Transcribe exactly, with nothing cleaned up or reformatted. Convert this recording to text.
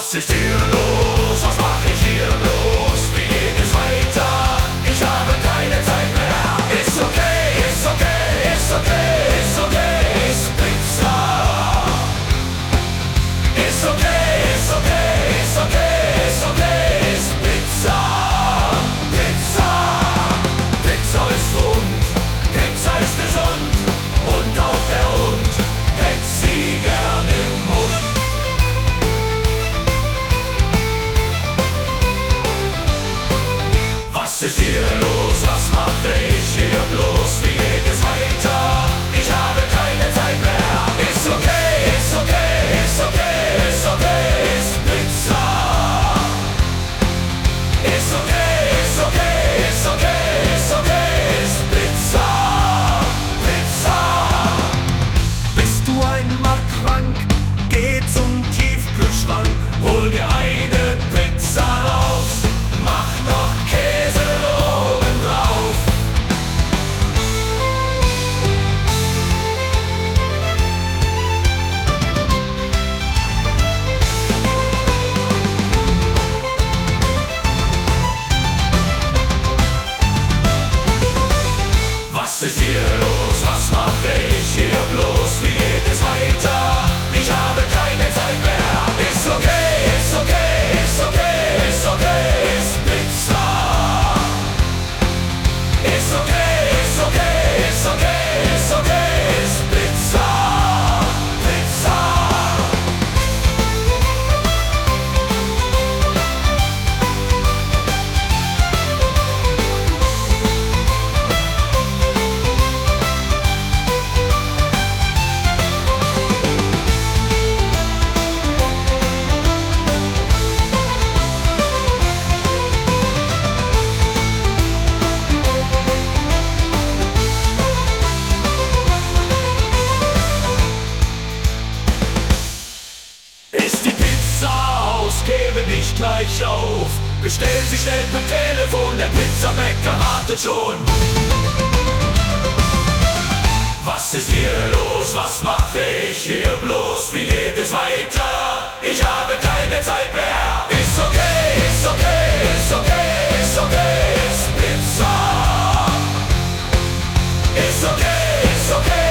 Was ist hier los? Was mach ich hier los? Wie geht es weiter? Ich habe keine Zeit mehr. Ist okay, ist okay, ist okay, ist okay, ist Pizza. Ist okay, ist okay, ist okay, ist okay, ist Pizza. Pizza. Pizza ist rund, Pizza ist gesund und auch der Hund hält sie gern im Mund. Was ist hier los? Was mache ich hier bloß? Wie geht es weiter? Ich habe keine Zeit mehr. Ist okay, ist okay, ist okay, ist okay, ist Pizza. Ist okay, ist okay, ist okay, ist okay, ist Pizza. Pizza. Bist du einmal krank? Geh zum Tiefkühlschrank, hol dir eine Pizza raus. Mach noch Käse oben drauf. Was ist hier los? Was mache ich hier bloß? Wie geht es weiter? Ich habe keine Zeit mehr. Ist okay, ist okay, ist okay, ist okay, ist Pizza. Ist okay, ist okay, ist okay, ist okay, ist Pizza. Pizza. Ist die Pizza aus, gebe nicht gleich auf. Bestell sie schnell per Telefon, der Pizzabäcker wartet schon. Was ist hier los? Was mache ich hier bloß? Wie geht es weiter? Ich habe keine Zeit mehr. Ist okay, ist okay, ist okay, ist okay, ist Pizza. Ist okay, ist okay.